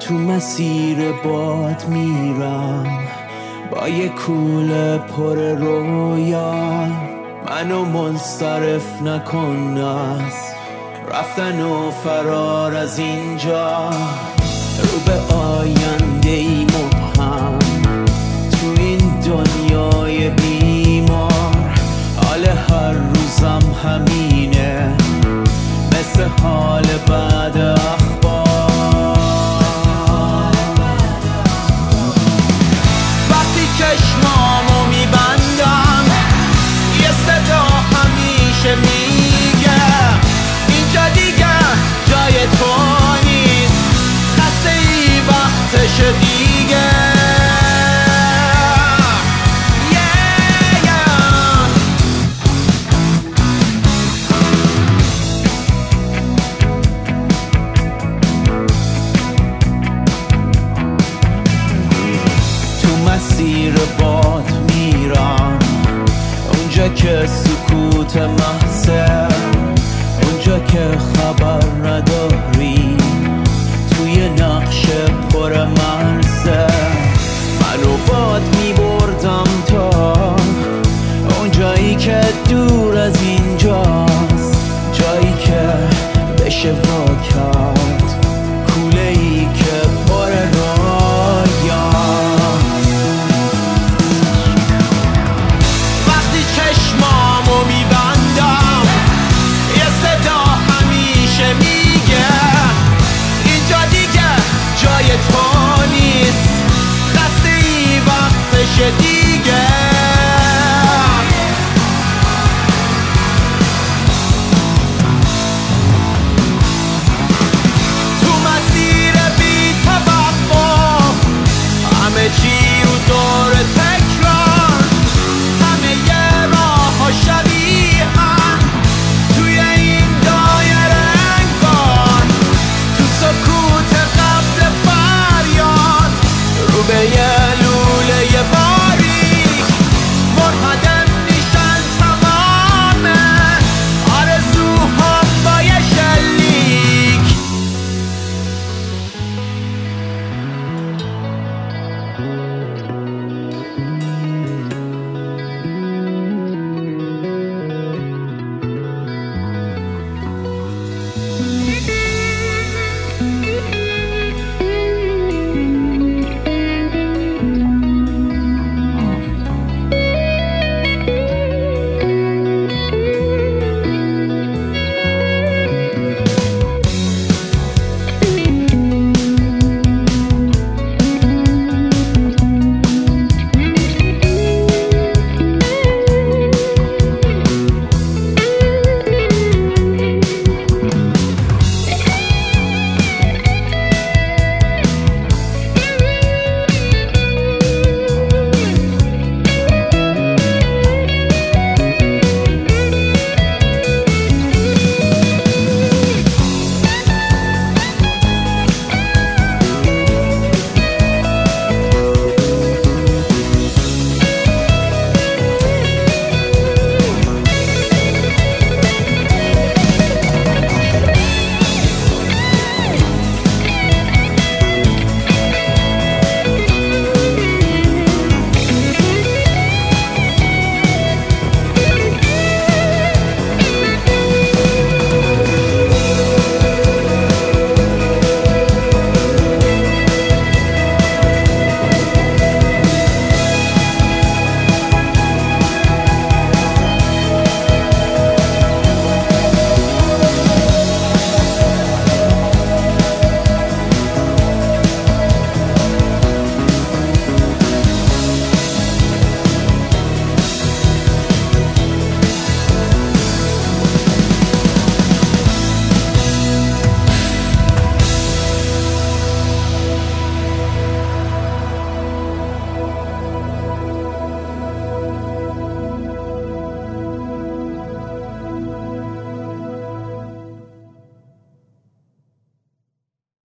تو مسیر باد میرم با یه کوله پر رویا، منو منصرف نکن از رفتن و فرار از اینجا. رو به آینده ای مبهم تو این دنیای بیمار، حال هر روزم همینه مثل حال بعد اخبار. وقتی چشمامو میبندم یه صدا همیشه میگه اینجا دیگه جای تو نیست، خسته ای وقتش دیگه. مسیر باد میرم اونجا که سکوت محضه، اونجا که خبر نداری توی نقش پر مرزه. منو باد میبردم تا اونجایی که دور از اینجاست، جایی که بشه واکر